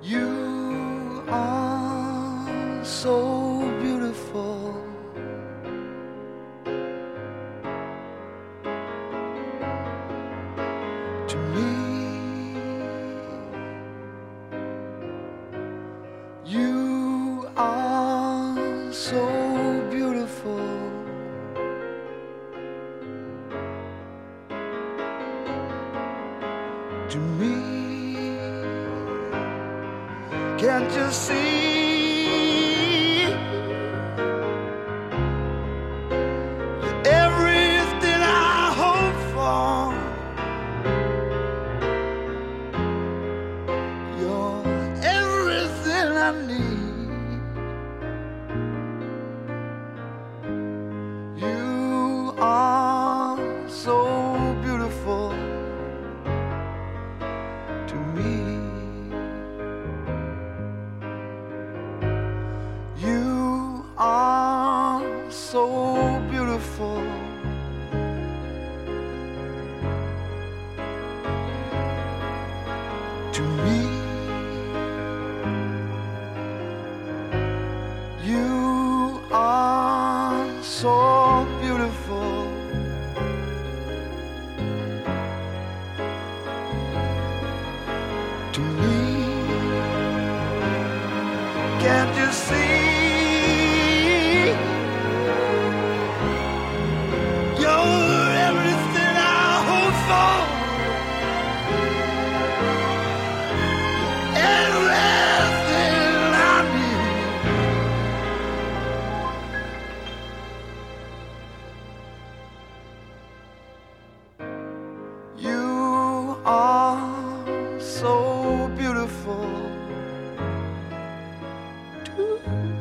You are so beautiful. To me, you are so beautiful. To me, can't you see? You're everything I hope for. You're everything I need. You are so beautiful to me. You are so beautiful. To me, you are so beautiful. To me, can't you see? You're everything I hope for. Everything I need. You are so beautiful.